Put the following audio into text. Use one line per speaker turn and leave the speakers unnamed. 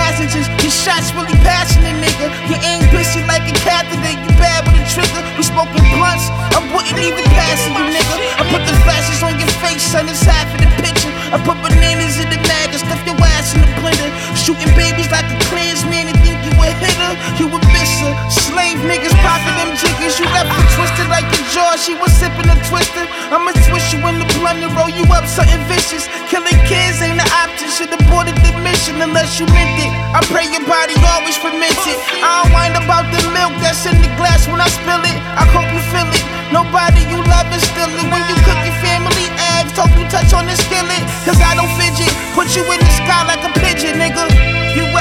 passengers. Your shots really passionate, nigga. You ain't busy like a catheter, you bad with a trigger. We smoking blunts, I wouldn't even pass it, you nigga. I put the flashes on your face, son, it's half of the picture. I put bananas in the bag and stuff your ass in the blender. Shooting babies like a Klansman and think you a hitter. You a misser, slave niggas popping them jiggers. You left her twisted like a jaw, she was sipping a twister. I'ma twist you in the blunt and roll you up something vicious. Killing kids ain't an option, should aborted the mission unless you meant it. I pray your body always ferment it. I don't mind about the milk that's in the glass when I spill it. I hope you feel it. Nobody you love is still it. When you cook your family eggs, hope you touch on the skillet. Cause I don't fidget, put you in the sky like a pigeon, nigga. You